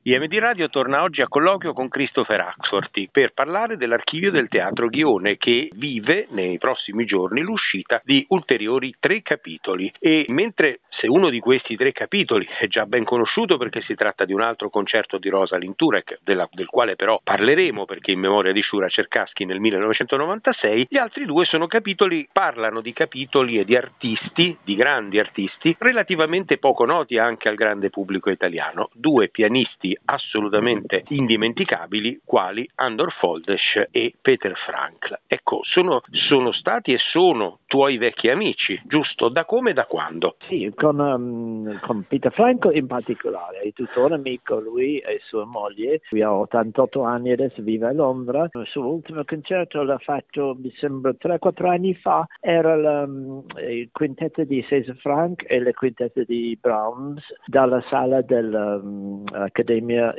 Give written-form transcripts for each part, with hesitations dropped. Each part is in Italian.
IMD Radio torna oggi a colloquio con Christopher Axworthy per parlare dell'archivio del Teatro Ghione, che vive nei prossimi giorni l'uscita di ulteriori 3 capitoli. E mentre se uno di questi 3 capitoli è già ben conosciuto perché si tratta di un altro concerto di Rosalind Turek, del quale però parleremo perché in memoria di Shura Cherkassky nel 1996, gli altri 2 parlano di capitoli e di artisti, di grandi artisti, relativamente poco noti anche al grande pubblico italiano. 2 pianisti assolutamente indimenticabili quali Andor Foldes e Peter Frankl. Ecco, sono stati e sono tuoi vecchi amici, giusto? Da come e da quando? Sì, con Peter Frankl in particolare, è tuttora amico lui e sua moglie. Lui ha 88 anni adesso, vive a Londra. Il suo ultimo concerto l'ha fatto, mi sembra, 3-4 anni fa. Era il quintetto di César Franck e le quintette di Brahms dalla sala dell'Accademia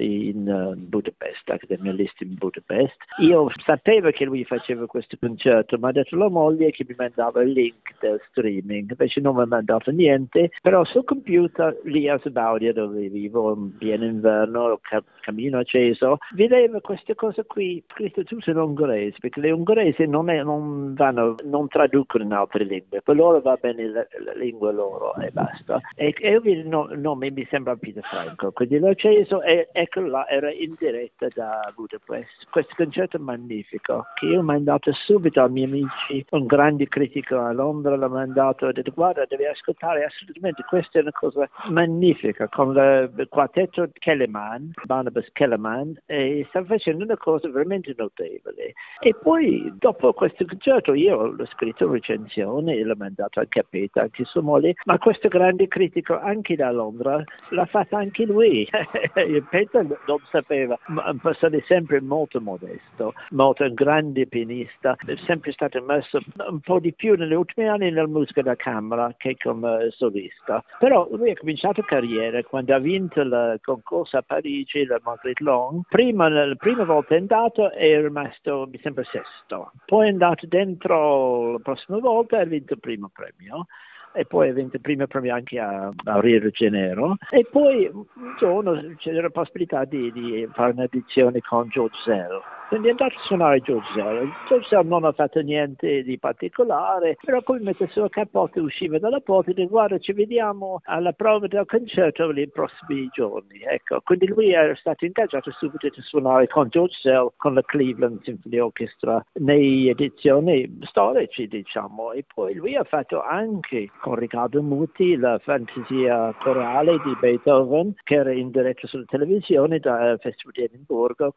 in Budapest, Accademia Liszt in Budapest. Io sapevo che lui faceva questo concerto, ma ha detto alla moglie che mi mandava il link del streaming, invece non mi ha mandato niente, però sul computer lì a Sabaudia, dove vivo, in pieno inverno, cammino acceso, vedevo queste cose qui scritte tutte in ungherese, perché le ungheresi non traducono in altre lingue, per loro va bene la lingua loro e basta. E io vedo il nome, mi sembra Peter Frankl, quindi l'ho acceso e ecco là, era in diretta da Budapest. Questo concerto magnifico, che io ho mandato subito ai miei amici, un grande critico a Londra l'ha mandato, ha detto guarda, devi ascoltare assolutamente, questa è una cosa magnifica, con il quartetto Kellerman, Barnabas Kellerman, e sta facendo una cosa veramente notevole. E poi dopo questo concerto io l'ho scritto recensione e l'ho mandato anche a Peter, anche sua moglie, ma questo grande critico anche da Londra l'ha fatto anche lui. Peter non sapeva, ma è sempre molto modesto, molto un grande pianista, è sempre stato messo un po' di più negli ultimi anni nella musica da camera che come solista. Però lui ha cominciato carriera quando ha vinto il concorso a Parigi, la Marguerite Long. La prima volta è andato e è rimasto, mi sembra, sesto. Poi è andato dentro la prossima volta e ha vinto il primo premio. E poi ha vinto il primo premio anche a Rio de Janeiro. E poi un giorno c'era la possibilità di fare un'edizione con George Zell. Quindi è andato a suonare George Zell. George Zell non ha fatto niente di particolare, però come mette il suo cappotto, usciva dalla porta e dice guarda, ci vediamo alla prova del concerto nei prossimi giorni. Ecco, quindi lui era stato ingaggiato subito a suonare con George Zell, con la Cleveland Symphony Orchestra, nelle edizioni storici, diciamo. E poi lui ha fatto anche con Riccardo Muti la fantasia corale di Beethoven, che era in diretta sulla televisione dal Festival di Edimburgo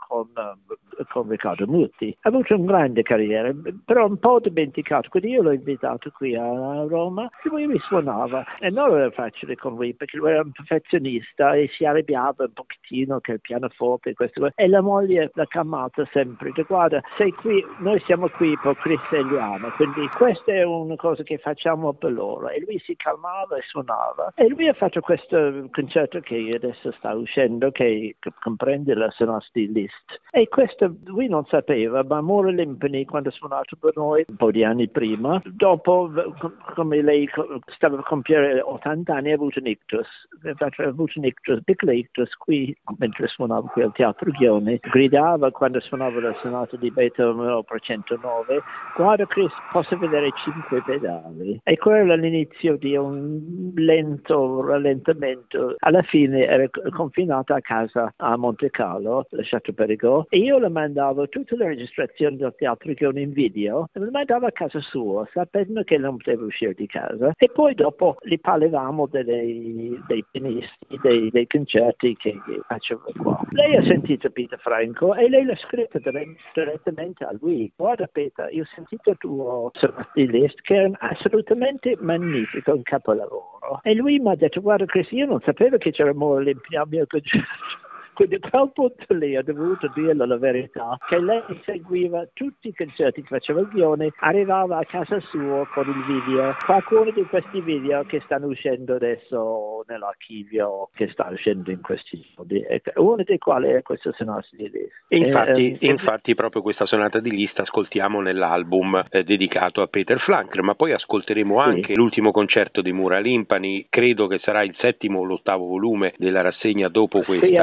con Riccardo Muti. Ha avuto una grande carriera, però un po' dimenticato. Quindi io l'ho invitato qui a Roma e lui mi suonava. E non era facile con lui, perché lui era un perfezionista e si arrabbiava un pochettino che il pianoforte e questo. E la moglie l'ha calmata sempre. Dice, guarda, sei qui, noi siamo qui per Chris e Liana, quindi questa è una cosa che facciamo per loro. E lui si calmava e suonava. E lui ha fatto questo concerto che adesso sta uscendo, che comprende la sonata di Liszt. E questo lui non sapeva, ma Maura Limpani, quando ha suonato per noi un po' di anni prima, dopo, come lei stava a compiere 80 anni, ha avuto un ictus. Ha avuto un ictus, piccolo ictus, qui, mentre suonava qui al Teatro Ghione, gridava quando suonava la sonata di Beethoven opera 109, guarda Chris, posso vedere 5 pedali. E quello era l'inizio di un lento rallentamento. Alla fine era confinata a casa a Monte Carlo, lasciato Perigord, e io le mandavo tutte le registrazioni del Teatro Ghione in video e le mandavo a casa sua, sapendo che non potevo uscire di casa. E poi dopo li parlavamo dei pianisti, dei concerti che facevo qua. Lei ha sentito Peter Frankl e lei l'ha scritto direttamente a lui. Guarda Peter, io ho sentito il tuo sonata di Liszt, che è assolutamente magnifico, un capolavoro. E lui mi ha detto, guarda Chris, io non sapevo che c'era Maura Limpani al mio concerto. Quindi a quel punto lì ho dovuto dirle la verità, che lei seguiva tutti i concerti che faceva il Ghione, arrivava a casa sua con il video, qualcuno di questi video che stanno uscendo adesso nell'archivio, che sta uscendo in questi giorni, uno dei quali è questa sonata di Liszt. Infatti proprio questa sonata di Liszt ascoltiamo nell'album dedicato a Peter Frankl, ma poi ascolteremo anche l'ultimo concerto di Maura Limpani, credo che sarà il 7° o l'8° volume della rassegna dopo questa. Sì, ha fatto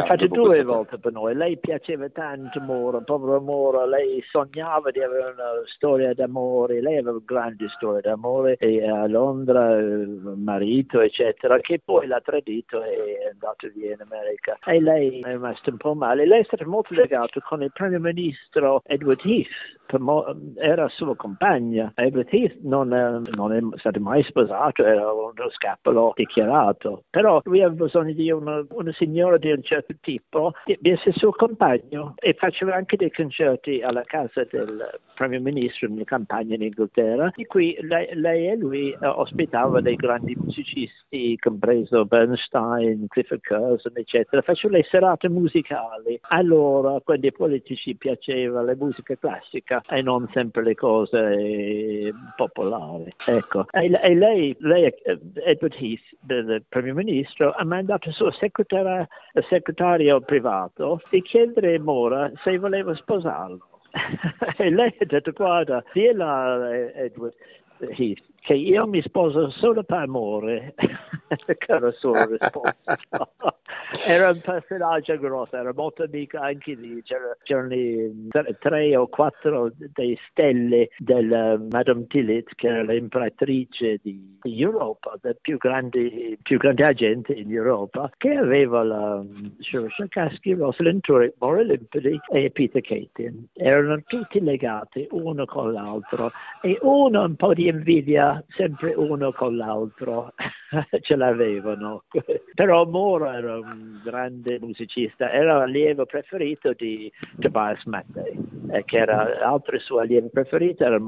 due volte per noi. Lei piaceva tanto Mora, povero Mora, lei sognava di avere una storia d'amore, lei aveva grandi storie d'amore e a Londra marito eccetera, che poi l'ha tradito e è andato via in America e lei è rimasta un po' male. Lei è stata molto legata con il primo ministro Edward Heath, era sua compagna. Edward Heath non è stato mai sposato, era uno scapolo dichiarato, però lui aveva bisogno di una signora di un certo tipo di essere suo compagno e faceva anche dei concerti alla casa del primo ministro in campagna in Inghilterra, di cui lei e lui ospitava dei grandi musicisti, compreso Bernstein, Clifford Curzon, eccetera. Facevano le serate musicali. Allora, quando ai politici piaceva la musica classica e non sempre le cose popolari. Ecco. E lei, Edward Heath, del primo ministro, ha mandato il suo segretario privato di chiedere a Mora se voleva sposarlo. E lei ha detto: guarda, dilla Edward Heath che io mi sposo solo per amore. Che era la sua risposta. Era un personaggio grosso, era molto amica anche lì. C'erano 3 o 4 dei stelle del Madame Tillit, che era l'imperatrice di Europa, la più grande agente in Europa, che aveva la Sciarrocchi, Rosalind Turek, Maura Limpidi e Peter Keating. Erano tutti legati uno con l'altro e uno un po' di invidia sempre uno con l'altro ce l'avevano. Però Mora era un grande musicista, era l'allievo preferito di Tobias Mattei, che era l'altro suo allievo preferito era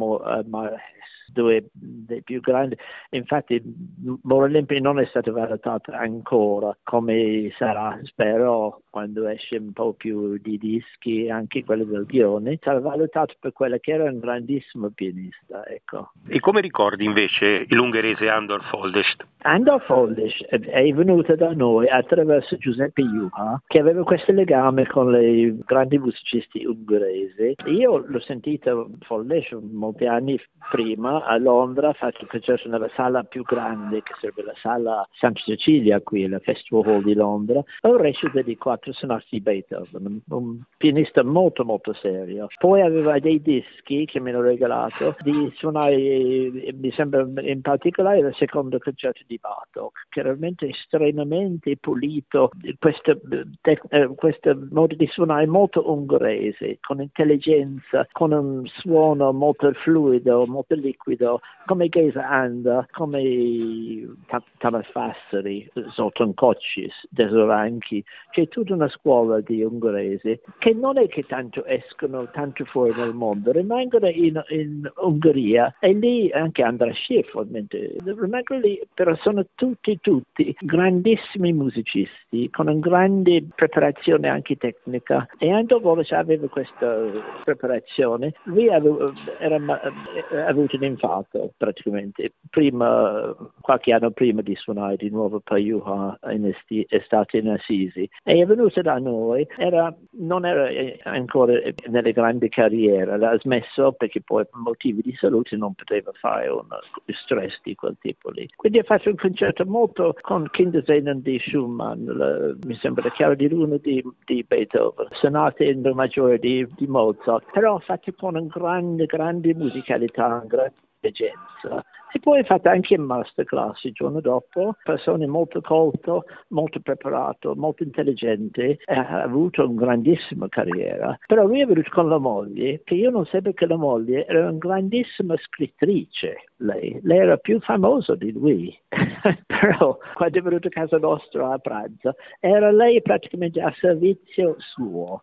due dei più grandi. Infatti Maura Limpidi non è stato valutato ancora come sarà, spero, quando esce un po' più di dischi, anche quello del Ghione, sarà valutato per quello che era un grandissimo pianista, ecco. E come ricordi invece l'ungherese Andor Foldest? Andor Foldest è venuta da noi attraverso Giuseppe Juha, che aveva questo legame con i grandi musicisti ungheresi. Io l'ho sentito Foldest molti anni prima a Londra, ha fatto il concerto nella sala più grande, che sarebbe la sala Santa Cecilia qui, la Festival Hall di Londra, a un recito di 4 sonati di Beethoven, un pianista molto molto serio. Poi aveva dei dischi che mi hanno regalato di suonare, mi sembra in particolare il secondo concerto di Bartók, che era veramente estremamente pulito, questo modo di suonare molto ungherese, con intelligenza, con un suono molto fluido, molto liquido, come Geza Anda, come Tamas Fassari, Zoltán Kocsis, Desoranchi. C'è tutta una scuola di ungheresi che non è che tanto escono tanto fuori nel mondo, rimangono in Ungheria e lì anche András Schiff, ovviamente, rimangono lì, però sono tutti grandissimi musicisti con una grande preparazione anche tecnica, e Andor Foldest aveva questa preparazione. Lui aveva avuto un infarto praticamente qualche anno prima di suonare di nuovo per Juha in estate in Assisi, e è venuto da noi. Non era ancora nelle grandi carriere, l'ha smesso perché poi per motivi di salute non poteva fare un stress di quel tipo lì. Quindi ha fatto un concerto molto con Kindersehnen di Schumann, mi sembra la Chiara di Luna di Beethoven, sonate in do maggiore di Mozart, però fatto con una grande musicalità, una grande leggenza. E poi ha fatto anche in masterclass il giorno dopo, persone molto colte, molto preparate, molto intelligenti, ha avuto una grandissima carriera. Però lui è venuto con la moglie, che io non sapevo che la moglie era una grandissima scrittrice. Lei era più famosa di lui. Però quando è venuto a casa nostra a pranzo, era lei praticamente a servizio suo.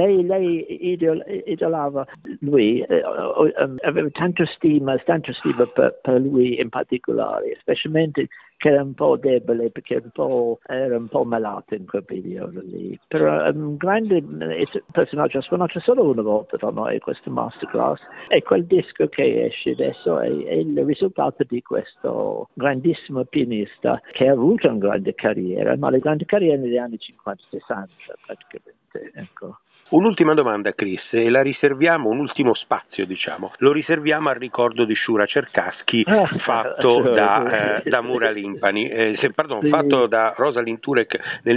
Lei idolava lui, aveva tanta stima per lui in particolare, specialmente che era un po' debole perché era un po' malato in quel periodo lì. Però un grande personaggio, ha suonato solo una volta da noi questo masterclass, e quel disco che esce adesso è il risultato di questo grandissimo pianista che ha avuto una grande carriera, ma le grandi carriere negli anni 50-60 praticamente, ecco. Un'ultima domanda, Chris, e la riserviamo, un ultimo spazio, diciamo, lo riserviamo al ricordo di Shura Cherkassky fatto da Mura Limpani, fatto da Rosalind Turek nel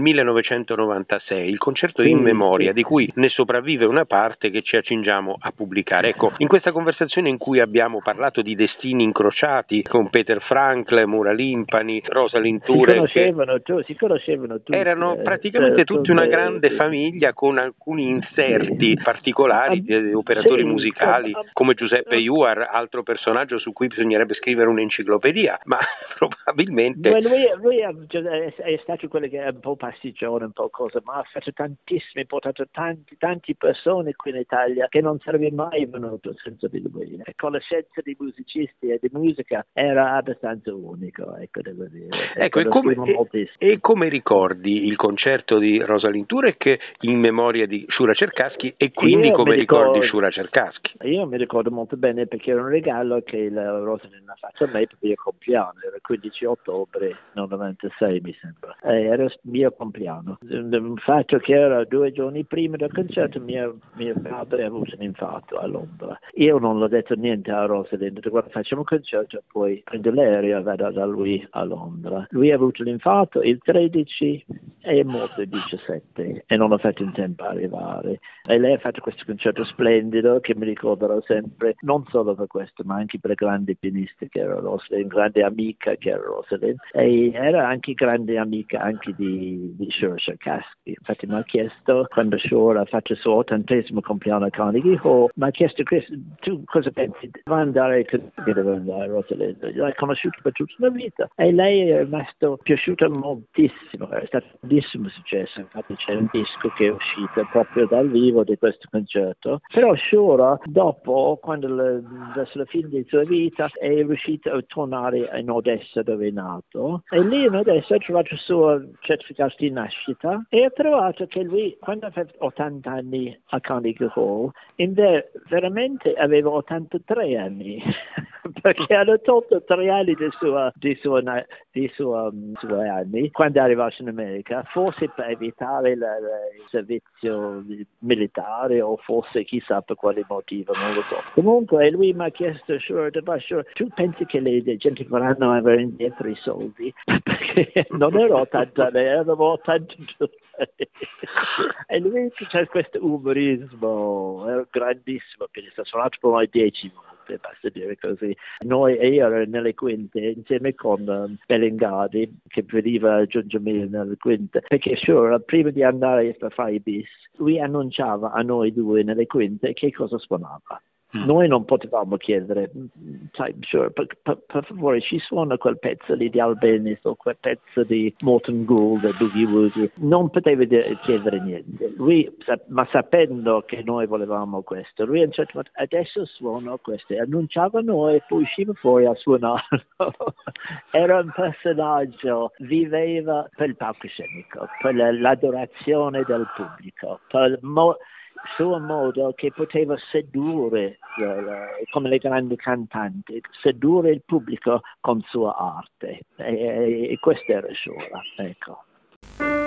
1996, il concerto in memoria di cui ne sopravvive una parte che ci accingiamo a pubblicare. Ecco, in questa conversazione in cui abbiamo parlato di destini incrociati con Peter Frankl, Mura Limpani, Rosalind Turek, si conoscevano tutti. Erano praticamente tutti una grande famiglia con alcuni inserti particolari di operatori musicali come Giuseppe Juar, altro personaggio su cui bisognerebbe scrivere un'enciclopedia, ma probabilmente... Lui è stato quello che è un po' pasticcione, un po' cosa, ma ha fatto tantissime, ha portato tante persone qui in Italia che non sarebbe mai venuto senza di lui. La conoscenza di musicisti e di musica era abbastanza unico, ecco, devo dire. Ecco, e come ricordi il concerto di Rosalind Turek in memoria di Shura Cherkassky e quindi ricordi Shura Cherkassky? Io mi ricordo molto bene perché era un regalo che la Rosalind ha fatto a me per il mio compleanno, era il 15 ottobre 96 mi sembra, era il mio compleanno. Il fatto che era 2 giorni prima del concerto mio padre ha avuto un infarto a Londra. Io non l'ho detto niente a Rosalind, guarda, facciamo un concerto, poi prendo l'aereo e vado da lui a Londra. Lui ha avuto l'infarto il 13 e è morto il 17 e non ho fatto in tempo a arrivare. E lei ha fatto questo concerto splendido che mi ricorderò sempre, non solo per questo, ma anche per la grande pianista che era Rosalind, grande amica che era Rosalind, e era anche grande amica anche di Shura Cherkassky. Infatti mi ha chiesto, quando Shura ha fatto il suo 80° compleanno a Carnegie Hall, mi ha chiesto: Chris, tu cosa pensi? Deve andare Rosalind? L'hai conosciuta per tutta la vita e lei è rimasto piaciuta moltissimo, è stato un grandissimo successo. Infatti c'è un disco che è uscito proprio dal vivo di questo concerto. Però Shura dopo, quando verso la fine della sua vita, è riuscito a tornare in Odessa dove è nato, e lì in Odessa ha trovato il suo certificato di nascita e ha trovato che lui, quando aveva 80 anni a Carnegie Hall, veramente aveva 83 anni perché hanno tolto 3 anni dei suoi anni quando è arrivato in America, forse per evitare il servizio militare o forse chissà per quale motivo, non lo so. Comunque lui mi ha chiesto: Shura, tu pensi che le gente vorranno avere indietro i soldi? Perché non ero 80 anni, erano 82. E lui c'è questo umorismo, è grandissimo, perché sta suonato per noi 10 volte, basta dire così. Io ero nelle quinte insieme con Bellingardi, che veniva a aggiungermi nelle quinte, perché Shura, prima di andare a fare i bis, lui annunciava a noi due nelle quinte che cosa suonava. Noi non potevamo chiedere, sai, Shura, per favore ci suona quel pezzo lì di Albeniz o quel pezzo di Morton Gould e Boogie Woogie. Non poteva chiedere niente. Lui, ma sapendo che noi volevamo questo, lui a un certo punto: adesso suono questo, e annunciava noi e poi usciva fuori a suonarlo. Era un personaggio, viveva per il palcoscenico, per l'adorazione del pubblico, per suo modo che poteva sedurre, come le grandi cantanti, sedurre il pubblico con sua arte, e questo era Shura, ecco.